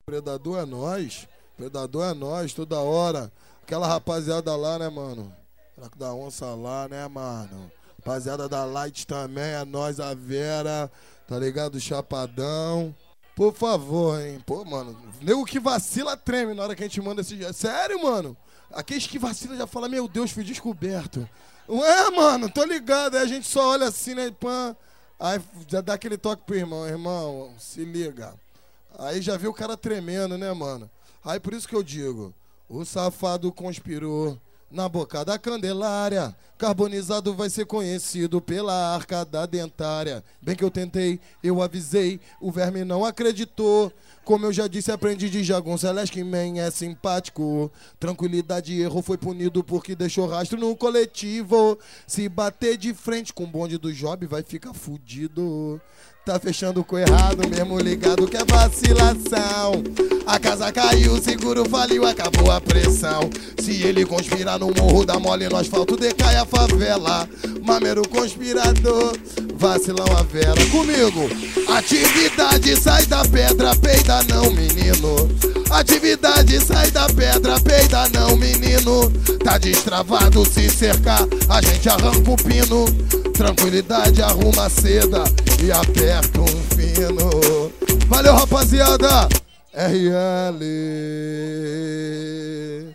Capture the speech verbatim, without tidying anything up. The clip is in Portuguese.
Predador é nós. Predador é nós, toda hora. Aquela rapaziada lá, né, mano? Da onça lá, né, mano? Rapaziada da Light também, é nós, a Vera, tá ligado? Chapadão. Por favor, hein? Pô, mano, nego que vacila treme na hora que a gente manda esse... Sério, mano? Aqueles que vacila já fala, meu Deus, fui descoberto. Ué, mano, tô ligado. Aí a gente só olha assim, né, pã. Aí já dá aquele toque pro irmão. Irmão, se liga. Aí já viu o cara tremendo, né, mano? Aí por isso que eu digo, o safado conspirou na boca da Candelária. Carbonizado vai ser conhecido pela arca da dentária. Bem que eu tentei, eu avisei, o verme não acreditou. Como eu já disse, aprendi de jagunça, Leskin Man é simpático. Tranquilidade e erro foi punido porque deixou rastro no coletivo. Se bater de frente com o bonde do Job, vai ficar fudido. Tá fechando com errado, mesmo ligado que é vacilação. A casa caiu, o seguro faliu, acabou a pressão. Se ele conspirar no morro da mole, no asfalto decai a favela. Mameiro conspirador, vacilão a Vera. Comigo, atividade sai da pedra, peida não, menino. Atividade sai da pedra, peida não, menino. Tá destravado, se cercar, a gente arranca o pino. Tranquilidade, arruma a seda e aperta um fino. Valeu, rapaziada! R L